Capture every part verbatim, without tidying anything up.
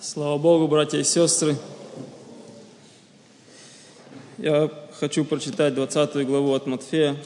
Слава Богу, братья и сестры. Я хочу прочитать двадцатую главу от Матфея.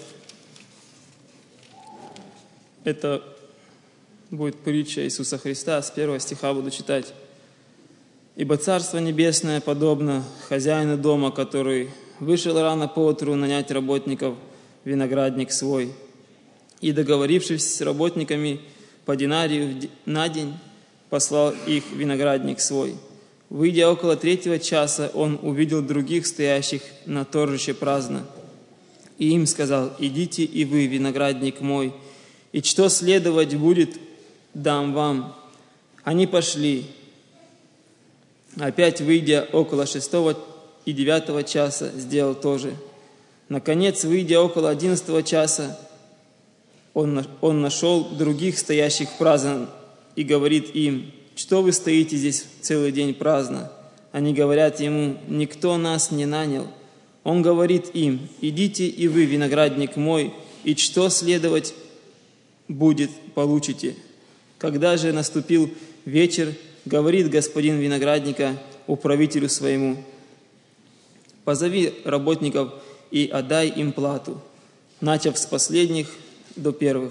Это будет притча Иисуса Христа. С первого стиха буду читать. «Ибо Царство Небесное подобно хозяину дома, который вышел рано поутру нанять работников в виноградник свой, и, договорившись с работниками по динарию на день, послал их в виноградник свой. Выйдя около третьего часа, он увидел других, стоящих на торжище праздно, и им сказал: идите и вы, виноградник мой, и что следовать будет, дам вам. Они пошли. Опять, выйдя около шестого и девятого часа, сделал то же. Наконец, выйдя около одиннадцатого часа, он, он нашел других, стоящих праздно, и говорит им: что вы стоите здесь целый день праздно? Они говорят ему: никто нас не нанял. Он говорит им: идите и вы, виноградник мой, и что следовать будет, получите. Когда же наступил вечер, говорит господин виноградника управителю своему: позови работников и отдай им плату, начав с последних до первых.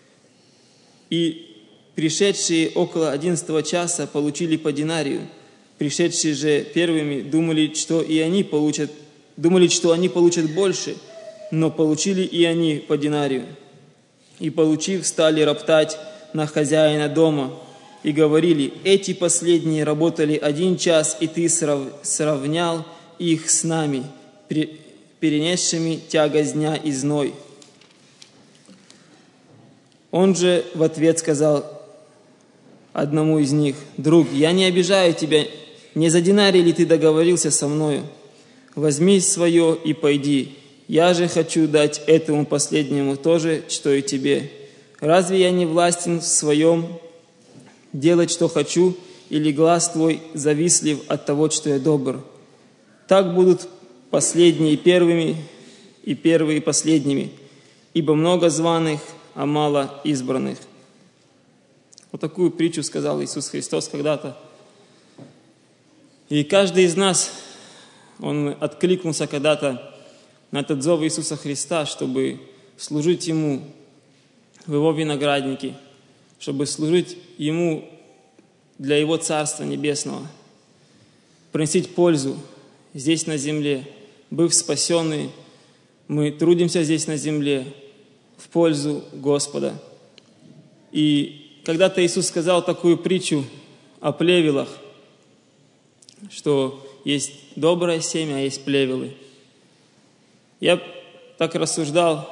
И пришедшие около одиннадцатого часа получили по динарию. Пришедшие же первыми думали, что и они получат, думали, что они получат больше, но получили и они по динарию. И, получив, стали роптать на хозяина дома и говорили: эти последние работали один час, и ты сравнял их с нами, перенесшими тягость дня и зной. Он же в ответ сказал одному из них: друг, я не обижаю тебя, не за динарий ли ты договорился со мною? Возьми свое и пойди. Я же хочу дать этому последнему то же, что и тебе. Разве я не властен в своем делать, что хочу, или глаз твой завистлив от того, что я добр? Так будут последние первыми, и первые последними, ибо много званых, а мало избранных». Вот такую притчу сказал Иисус Христос когда-то. И каждый из нас, он откликнулся когда-то на этот зов Иисуса Христа, чтобы служить Ему в Его винограднике, чтобы служить Ему для Его Царства Небесного, приносить пользу здесь на земле. Быв спасенные, мы трудимся здесь на земле в пользу Господа. И когда-то Иисус сказал такую притчу о плевелах, что есть доброе семя, а есть плевелы. Я так рассуждал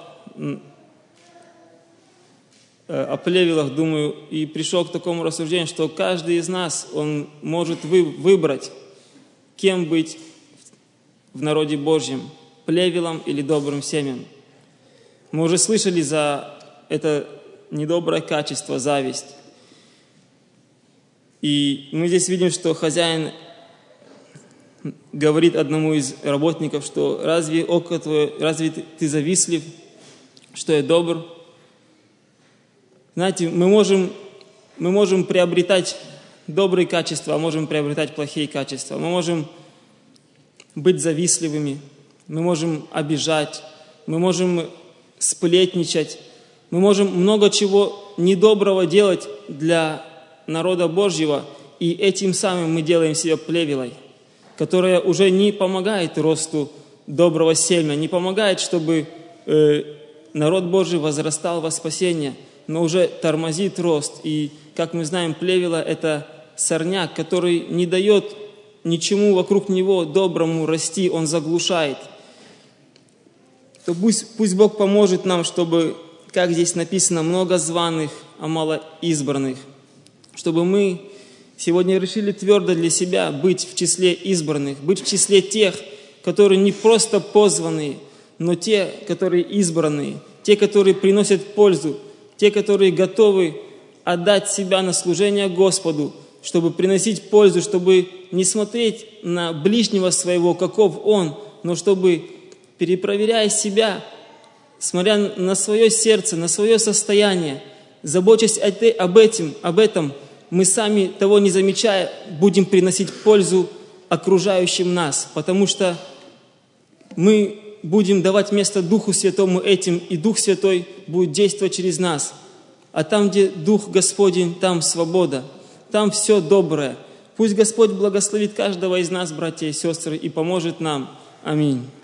о плевелах, думаю, и пришел к такому рассуждению, что каждый из нас, он может вы, выбрать, кем быть в народе Божьем, плевелом или добрым семенем. Мы уже слышали за это недоброе качество, зависть. И мы здесь видим, что хозяин говорит одному из работников, что разве око твое, разве ты завистлив, что я добр? Знаете, мы можем, мы можем приобретать добрые качества, а можем приобретать плохие качества. Мы можем быть завистливыми, мы можем обижать, мы можем сплетничать, мы можем много чего недоброго делать для народа Божьего, и этим самым мы делаем себя плевелой, которая уже не помогает росту доброго семя, не помогает, чтобы э, народ Божий возрастал во спасение, но уже тормозит рост. И, как мы знаем, плевела – это сорняк, который не дает ничему вокруг него доброму расти, он заглушает. То пусть, пусть Бог поможет нам, чтобы, как здесь написано, много званых, а мало избранных, чтобы мы сегодня решили твердо для себя быть в числе избранных, быть в числе тех, которые не просто позванные, но те, которые избранные, те, которые приносят пользу, те, которые готовы отдать себя на служение Господу, чтобы приносить пользу, чтобы не смотреть на ближнего своего, каков он, но чтобы, перепроверяя себя, смотря на свое сердце, на свое состояние, заботясь об этом, об этом, мы сами, того не замечая, будем приносить пользу окружающим нас, потому что мы будем давать место Духу Святому этим, и Дух Святой будет действовать через нас. А там, где Дух Господень, там свобода, там все доброе. Пусть Господь благословит каждого из нас, братья и сестры, и поможет нам. Аминь.